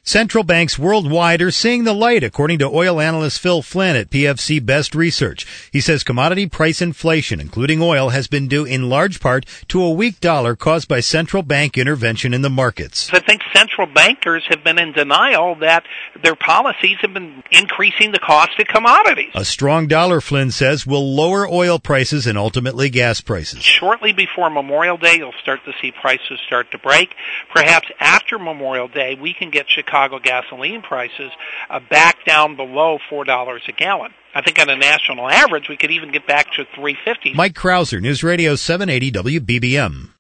Central banks worldwide are seeing the light, according to oil analyst Phil Flynn at PFC Best Research. He says commodity price inflation, including oil, has been due in large part to a weak dollar caused by central bank intervention in the markets. I think central bankers have been in denial that their policies have been increasing the cost of commodities. A strong dollar, Flynn says, will lower oil prices and ultimately gas prices. Shortly before Memorial Day, you'll start to see prices start to break. Perhaps after Memorial Day, we can get Chicago gasoline prices back down below $4 a gallon. I think on a national average, we could even get back to $3.50. Mike Krauser, News Radio 780 WBBM.